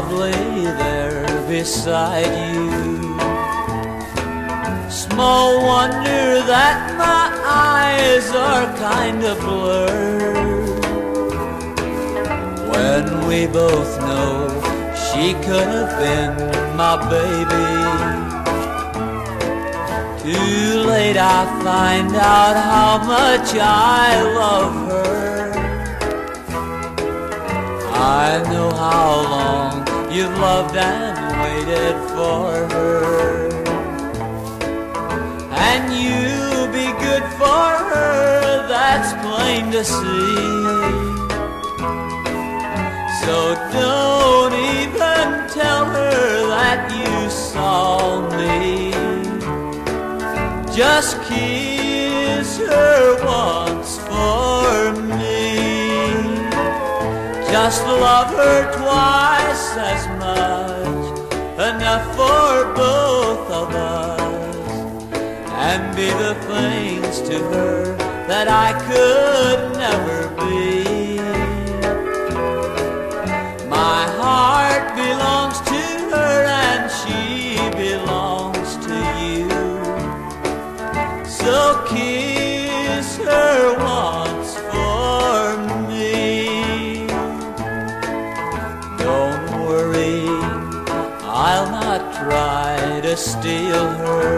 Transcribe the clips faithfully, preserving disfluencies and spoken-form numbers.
lovely there beside you. Small wonder that my eyes are kind of blurred when we both know she could have been my baby. Too late I find out how much I love her. I know how long you've loved and waited for her, and you'll be good for her, that's plain to see. So don't even tell her that you saw me. Just kiss her once for me. Just love her twice as much, enough for both of us, and be the things to her that I could never be. My heart belongs to her and she belongs to you. So kiss her once for me. Don't worry, I'll not try to steal her.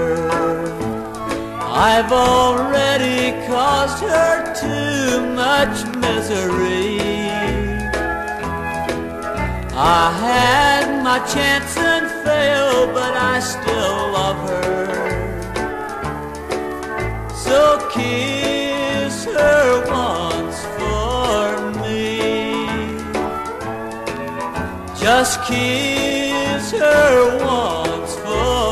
I've already caused her too much misery. I had my chance and failed, but I still love her. So kiss her once for me. Just kiss her once for